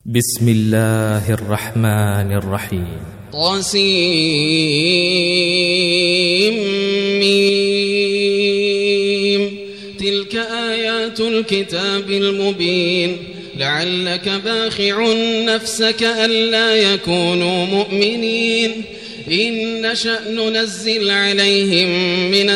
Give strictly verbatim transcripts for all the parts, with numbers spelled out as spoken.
بسم الله الرحمن الرحيم. طاسيم. تلك آيات الكتاب المبين. لعلك باخع نفسك ألا يكونوا مؤمنين. إن نشأ ننزل عليهم من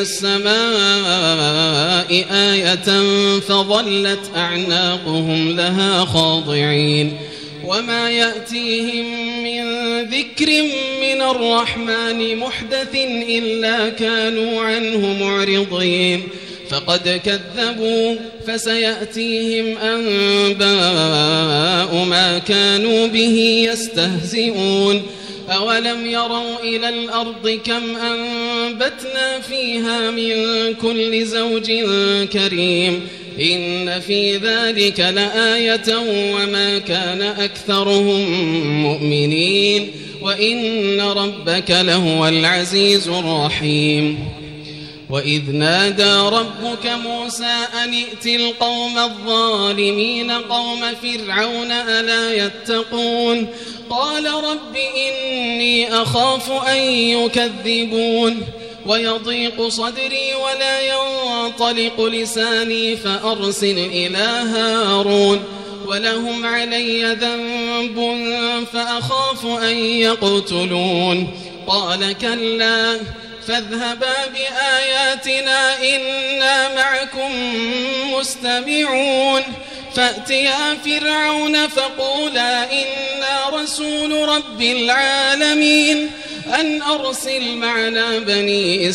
السماء آية فظلت أعناقهم لها خاضعين. وما يأتيهم من ذكر من الرحمن محدث إلا كانوا عنه معرضين. فقد كذبوا فسيأتيهم أنباء ما كانوا به يستهزئون. أولم يروا إلى الأرض كم أنبتنا فيها من كل زوج كريم. إن في ذلك لآية وما كان أكثرهم مؤمنين وإن ربك لهو العزيز الرحيم. وإذ نادى ربك موسى أن ائت القوم الظالمين قوم فرعون ألا يتقون. قال رب إني أخاف أن يكذبون ويضيق صدري ولا ينطلق لساني فأرسل إلى هارون ولهم علي ذنب فأخاف أن يقتلون. قال كلا فاذهبا بآياتنا إنا معكم مستمعون. فأتيا فرعون فقولا إنا رسول رب العالمين أن أرسل معنا بني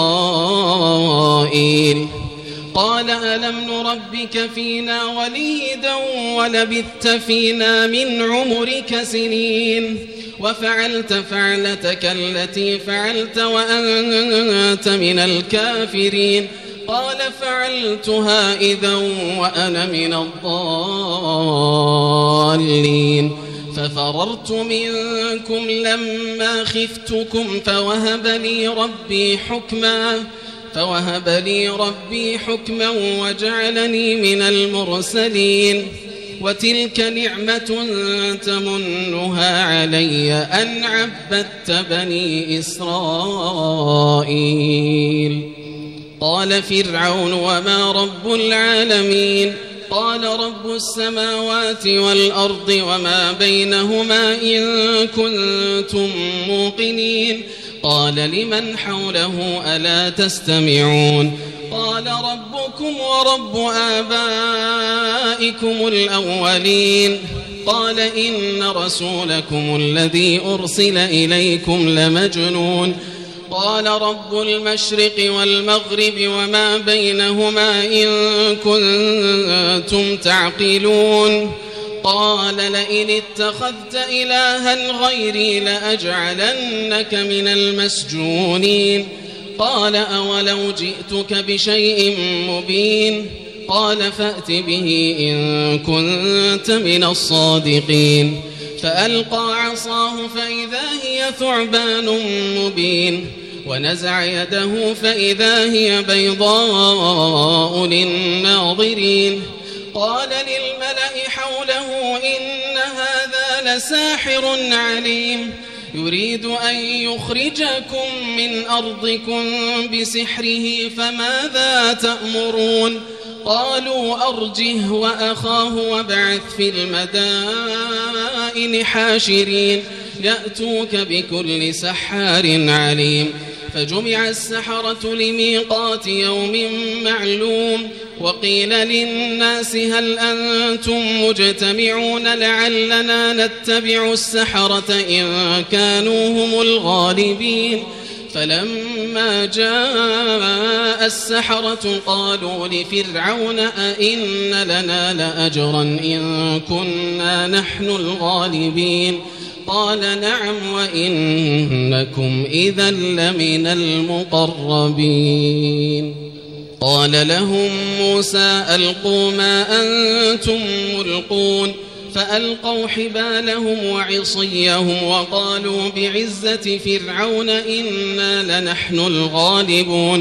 إسرائيل. قال ألم نربك فينا وليدا ولبثت فينا من عمرك سنين وفعلت فعلتك التي فعلت وأنت من الكافرين. قال فعلتها إذا وأنا من الضالين. ففررت منكم لما خفتكم فوهب لي ربي حكما فوهب لي ربي حكما وجعلني من المرسلين. وتلك نعمة تمنها علي أن عبدت بني إسرائيل. قال فرعون وما رب العالمين. قال رب السماوات والأرض وما بينهما إن كنتم موقنين. قال لمن حوله ألا تستمعون. قال ربكم ورب آبائكم الأولين. قال إن رسولكم الذي أرسل إليكم لمجنون. قال رب المشرق والمغرب وما بينهما إن كنتم تعقلون. قال لئن اتخذت إلها غيري لأجعلنك من المسجونين. قال أولو جئتك بشيء مبين. قال فأت به إن كنت من الصادقين. فألقى عصاه فإذا هي ثعبان مبين ونزع يده فإذا هي بيضاء للناظرين. قال للملأ حوله إن هذا لساحر عليم يريد أن يخرجكم من أرضكم بسحره فماذا تأمرون. قالوا أرجه وأخاه وابعث في المدائن حاشرين يأتوك بكل سحار عليم. فجمع السحرة لميقات يوم معلوم. وقيل للناس هل أنتم مجتمعون لعلنا نتبع السحرة إن كانوا هم الغالبين. فلما جاء السحرة قالوا لفرعون أئن لنا لأجرا إن كنا نحن الغالبين. قال نعم وإنكم إذا لمن المقربين. قال لهم موسى ألقوا ما أنتم ملقون. فألقوا حبالهم وعصيهم وقالوا بعزة فرعون إنا لنحن الغالبون.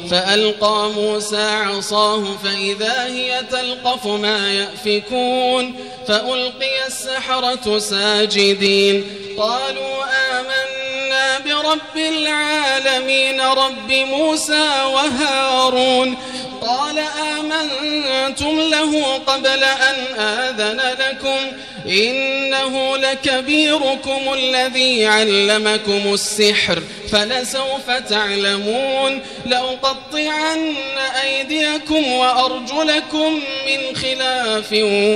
فألقى موسى عصاه فإذا هي تلقف ما يأفكون فألقي السحرة ساجدين قالوا آمنا برب العالمين رب موسى وهارون قال آمنتم له قبل أن آذن لكم إنه لكبيركم الذي علمكم السحر فلسوف تعلمون لأقطعن أيديكم وأرجلكم من خلاف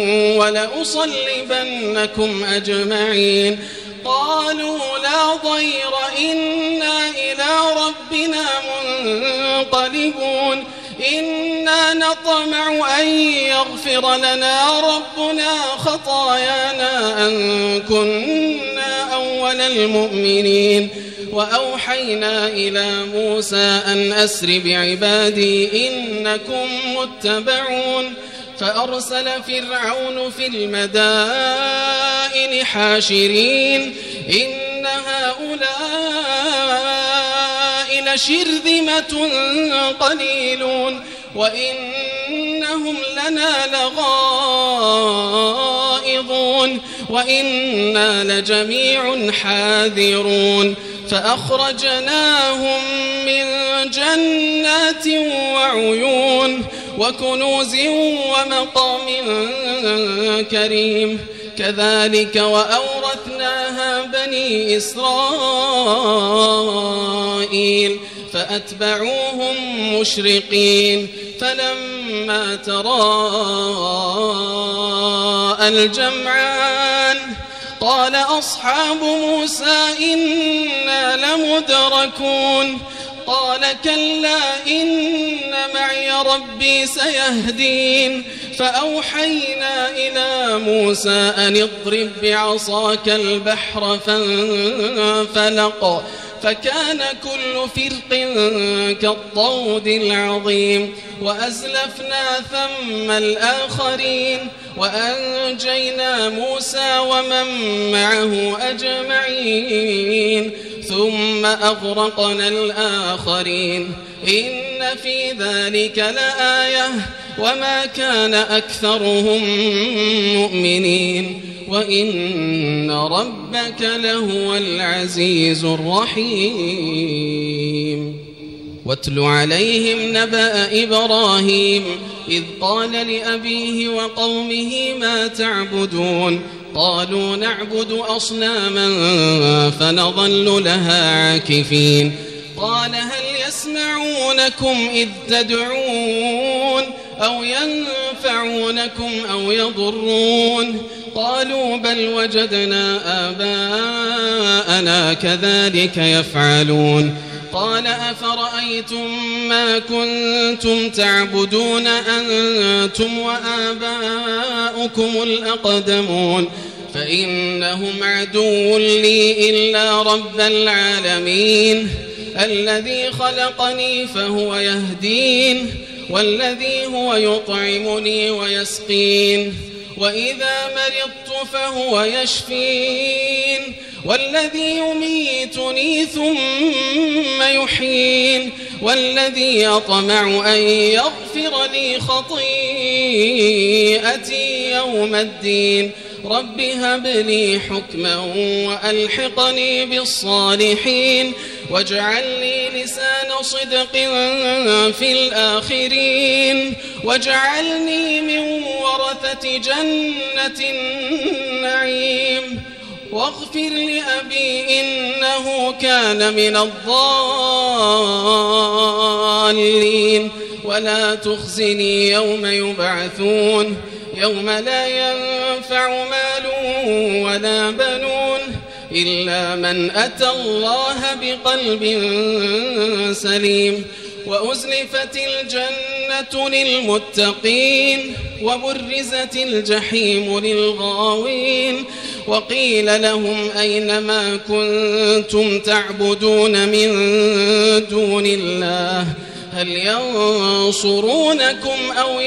ولأصلبنكم أجمعين قالوا لا ضير إنا إلى ربنا منقلبون إنا نطمع أن يغفر لنا ربنا خطايانا أن كنا أول المؤمنين وأوحينا إلى موسى أن أسر بعبادي إنكم متبعون فأرسل فرعون في المدائن حاشرين إن هؤلاء لشرذمة قليلون وإنهم لنا لغائظون وإنا لجميع حاذرون فأخرجناهم من جنات وعيون وكنوز ومقام كريم كذلك وأورثناها بني إسرائيل فأتبعوهم مشرقين فلما تراءى الجمعان قال أصحاب موسى إنا لمدركون قال كلا إن معي ربي سيهدين فأوحينا إلى موسى أن اضرب بعصاك البحر فانفلق فكان كل فرق كالطود العظيم وأزلفنا ثم الآخرين وأنجينا موسى ومن معه أجمعين ثم أغرقنا الآخرين إن في ذلك لآية وما كان أكثرهم مؤمنين وإن ربك لهو العزيز الرحيم واتل عليهم نبأ إبراهيم إذ قال لأبيه وقومه ما تعبدون قالوا نعبد أصناما فنظل لها عاكفين قال هل يسمعونكم إذ تدعون أو ينفعونكم أو يضرون قالوا بل وجدنا آباءنا كذلك يفعلون قال أفرأيتم ما كنتم تعبدون أنتم وآباؤكم الأقدمون فإنهم عدو لي إلا رب العالمين الذي خلقني فهو يهدين والذي هو يطعمني ويسقين وإذا مرضت فهو يشفين والذي يميتني ثم يحيين والذي يطمع أن يغفر لي خطيئتي يوم الدين رب هب لي حكما وألحقني بالصالحين واجعل لي لسان صدق في الآخرين واجعلني من ورثة جنة النعيم واغفر لأبي إنه كان من الضالين ولا تخزني يوم يبعثون يوم لا ينفع مال ولا بنون إلا من أتى الله بقلب سليم وأزلفت الجنة للمتقين وبرزت الجحيم للغاوين وقيل لهم أين ما كنتم تعبدون من دون الله هل ينصرونكم أو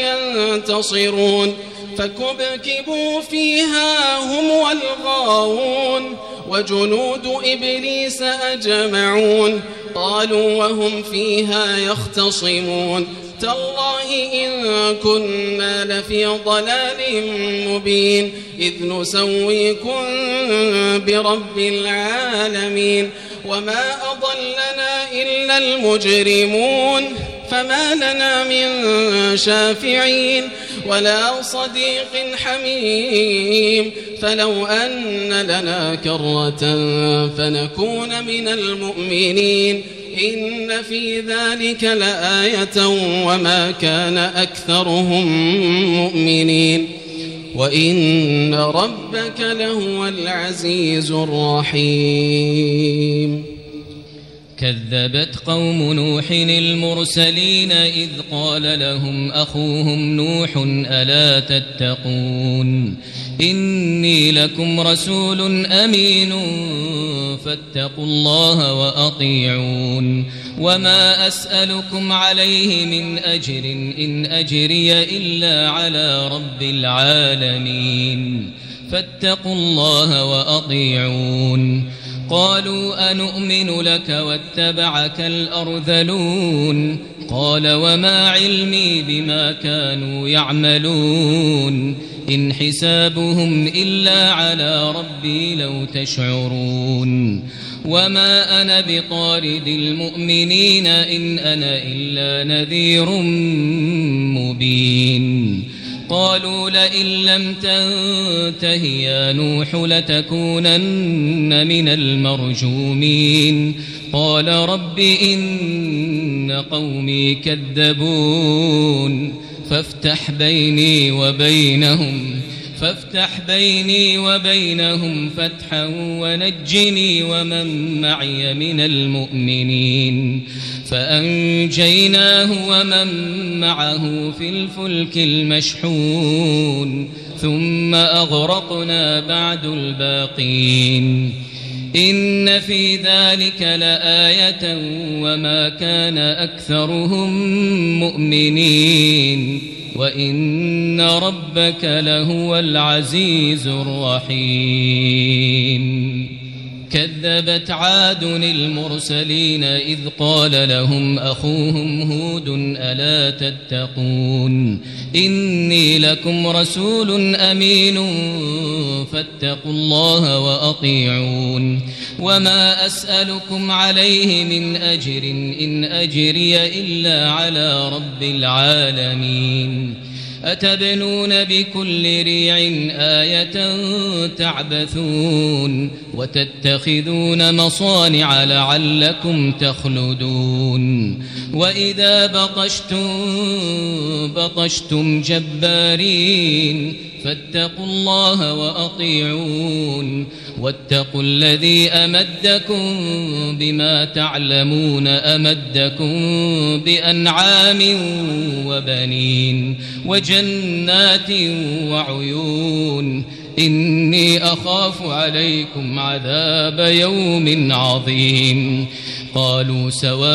ينتصرون فكبكبوا فيها هم والغاوون وجنود إبليس أجمعون قالوا وهم فيها يختصمون تالله إن كنا لفي ضلال مبين إذ نسويكم برب العالمين وما أضلنا إلا المجرمون فما لنا من شافعين ولا صديق حميم فلو أن لنا كرة فنكون من المؤمنين إن في ذلك لآية وما كان أكثرهم مؤمنين وإن ربك لهو العزيز الرحيم كذبت قوم نوح المرسلين إذ قال لهم أخوهم نوح ألا تتقون إني لكم رسول أمين فاتقوا الله وأطيعون وما أسألكم عليه من أجر إن أجري إلا على رب العالمين فاتقوا الله وأطيعون قالوا أنؤمن لك واتبعك الأرذلون قال وما علمي بما كانوا يعملون إن حسابهم إلا على ربي لو تشعرون وما أنا بطارد المؤمنين إن أنا إلا نذير مبين قالوا لئن لم تنته يا نوح لتكونن من المرجومين قال رب إن قومي كذبون فافتح بيني وبينهم فافتح بيني وبينهم فتحا ونجني ومن معي من المؤمنين فأنجيناه ومن معه في الفلك المشحون ثم أغرقنا بعد الباقين إن في ذلك لآية وما كان أكثرهم مؤمنين وإن ربك لهو العزيز الرحيم كذبت عاد المرسلين إذ قال لهم أخوهم هود ألا تتقون إني لكم رسول أمين فاتقوا الله وأطيعون وما أسألكم عليه من أجر إن أجري إلا على رب العالمين أتبنون بكل ريع آية تعبثون وتتخذون مصانع لعلكم تخلدون وإذا بطشتم بطشتم جبارين فاتقوا الله وأطيعون واتقوا الذي أمدكم بما تعلمون أمدكم بأنعام وبنين وجنات وعيون إني أخاف عليكم عذاب يوم عظيم قالوا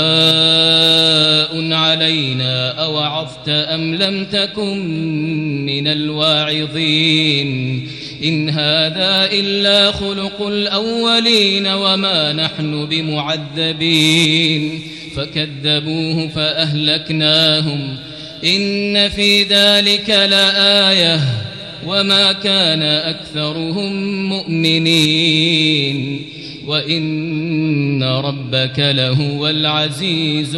سواء علينا أوعظت أم لم تكن من الواعظين إن هذا إلا خلق الأولين وما نحن بمعذبين فكذبوه فأهلكناهم إن في ذلك لآية وما كان أكثرهم مؤمنين وإن ربك لهو العزيز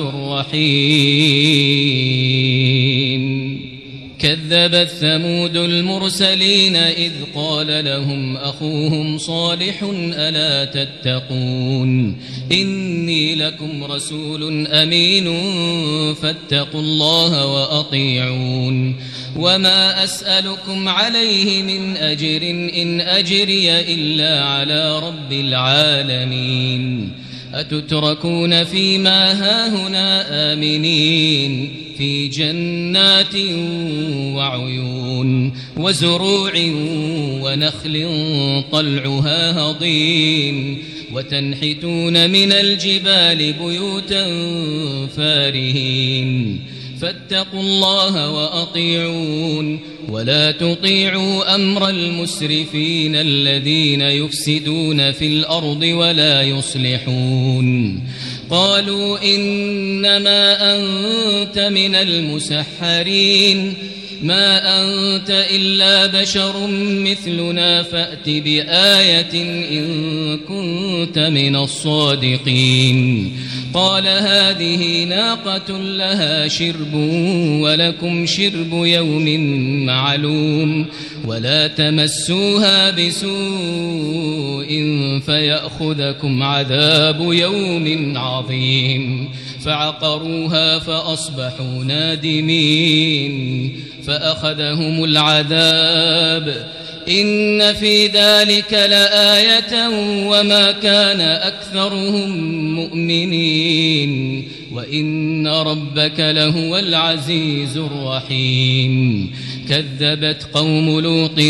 الرحيم كذبت ثمود المرسلين إذ قال لهم أخوهم صالح ألا تتقون إني لكم رسول أمين فاتقوا الله وأطيعون وما أسألكم عليه من أجر إن أجري إلا على رب العالمين أتتركون فيما هاهنا آمنين في جنات وعيون وزروع ونخل طلعها هضيم وتنحتون من الجبال بيوتا فارهين فاتقوا الله وأطيعون ولا تطيعوا أمر المسرفين الذين يفسدون في الأرض ولا يصلحون قالوا إنما أنت من المسحرين ما أنت إلا بشر مثلنا فأت بآية إن كنت من الصادقين قال هذه ناقة لها شرب ولكم شرب يوم معلوم ولا تمسوها بسوء فيأخذكم عذاب يوم عظيم فعقروها فأصبحوا نادمين فأخذهم العذاب إن في ذلك لآية وما كان أكثرهم مؤمنين وإن ربك لهو العزيز الرحيم كذبت قوم لوط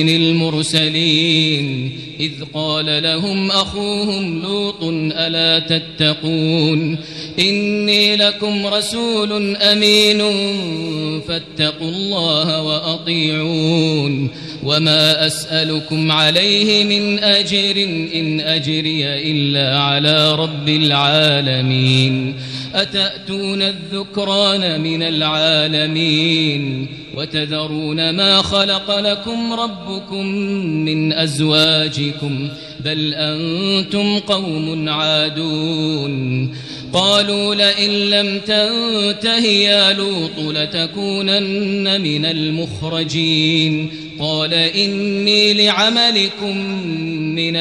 المرسلين إذ قال لهم أخوهم لوط ألا تتقون إني لكم رسول أمين فاتقوا الله وأطيعون وما أسألكم عليه من أجر إن أجري إلا على رب العالمين أتأتون الذكران من العالمين وتذرون ما خلق لكم ربكم من أزواجكم بل أنتم قوم عادون قالوا لئن لم تنته يا لوط لتكونن من المخرجين قال إني لعملكم من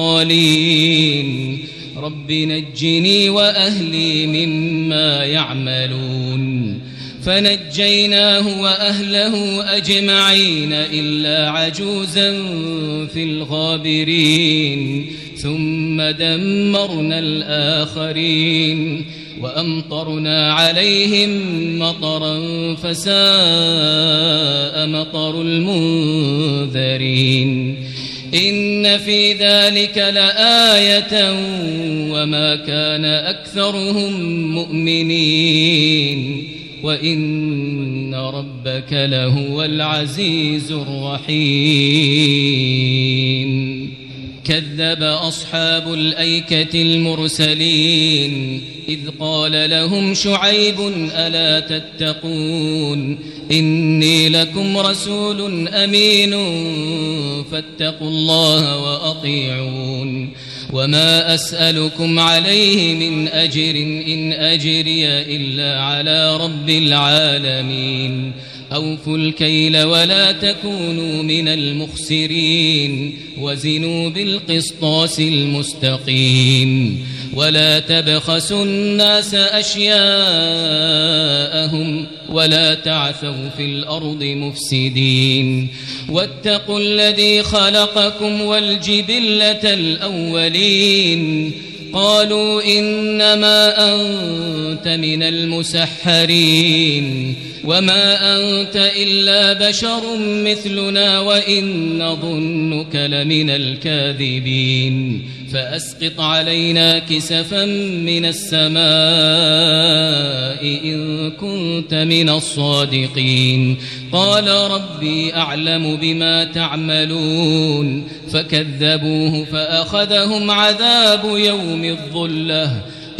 القالين رب نجني وأهلي مما يعملون فنجيناه وأهله أجمعين إلا عجوزا في الغابرين ثم دمرنا الآخرين وأمطرنا عليهم مطرا فساء مطر المنذرين إن في ذلك لآية وما كان أكثرهم مؤمنين وإن ربك لهو العزيز الرحيم كذب أصحاب الأيكة المرسلين إذ قال لهم شعيب ألا تتقون إني لكم رسول أمين فاتقوا الله وأطيعون وما أسألكم عليه من أجر إن أجري إلا على رب العالمين أوفوا الكيل ولا تكونوا من المخسرين وزنوا بالقسطاس المستقيم ولا تبخسوا الناس أشياءهم ولا تعثوا في الأرض مفسدين واتقوا الذي خلقكم والجبلة الأولين قالوا إنما أنت من المسحرين وما أنت إلا بشر مثلنا وإن نظنك لمن الكاذبين فأسقط علينا كسفا من السماء إن كنت من الصادقين قال ربي أعلم بما تعملون فكذبوه فأخذهم عذاب يوم الظلة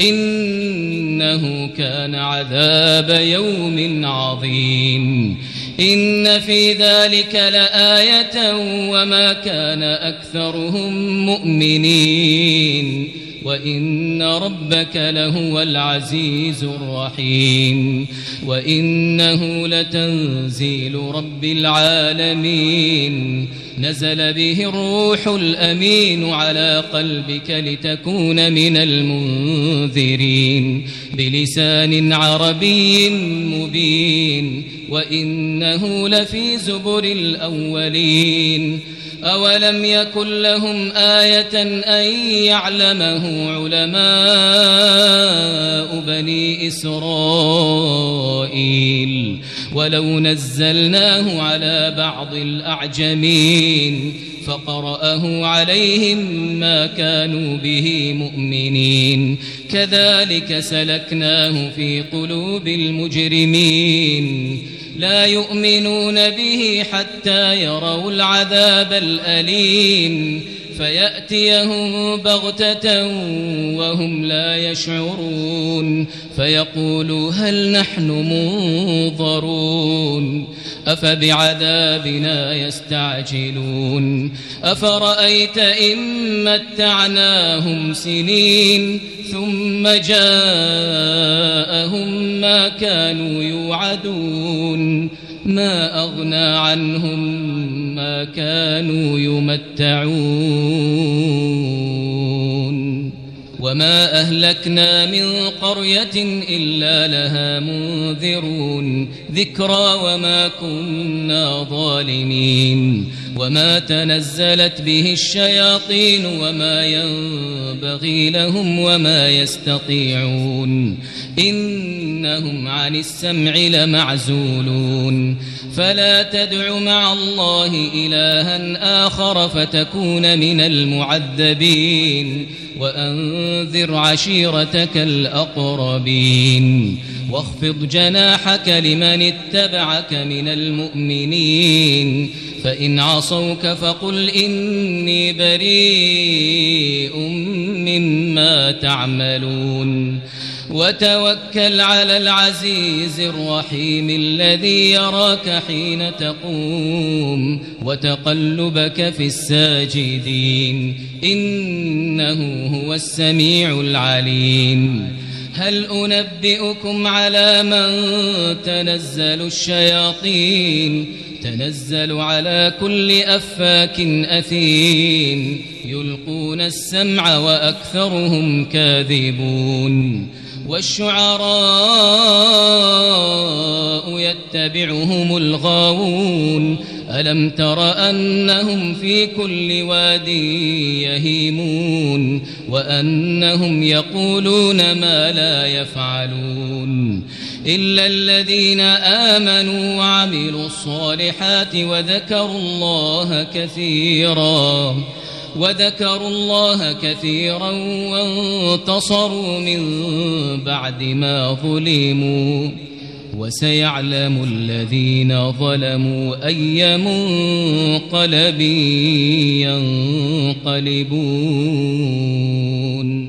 إنه كان عذاب يوم عظيم إن في ذلك لآية وما كان أكثرهم مؤمنين وإن ربك لهو العزيز الرحيم وإنه لتنزيل رب العالمين نزل به الروح الأمين على قلبك لتكون من المنذرين بلسان عربي مبين وإنه لفي زبر الأولين أولم يكن لهم آية أن يعلمه علماء بني إسرائيل ولو نزلناه على بعض الأعجمين فقرأه عليهم ما كانوا به مؤمنين كذلك سلكناه في قلوب المجرمين لا يؤمنون به حتى يروا العذاب الأليم فيأتيهم بغتة وهم لا يشعرون فيقولوا هل نحن منظرون أفبعذابنا يستعجلون أفرأيت إن متعناهم سنين ثم جاءهم ما كانوا يوعدون ما أغنى عنهم ما كانوا يمتعون وما أهلكنا من قرية إلا لها منذرون ذكرى وما كنا ظالمين وما تنزلت به الشياطين وما ينبغي لهم وما يستطيعون إنهم عن السمع لمعزولون فلا تدع مع الله إلها آخر فتكون من المعذبين وأنذر عشيرتك الأقربين واخفض جناحك لمن اتبعك من المؤمنين فإن عصوك فقل إني بريء مما تعملون وتوكل على العزيز الرحيم الذي يراك حين تقوم وتقلبك في الساجدين إنه هو السميع العليم هل أنبئكم على من تنزل الشياطين تنزل على كل أفاك أثيم يلقون السمع وأكثرهم كاذبون والشعراء يتبعهم الغاوون ألم تر أنهم في كل واد يهيمون وأنهم يقولون ما لا يفعلون إلا الذين آمنوا وعملوا الصالحات وذكروا الله كثيرا وذكروا الله كثيرا وانتصروا من بعد ما ظلموا وسيعلم الذين ظلموا أي منقلب ينقلبون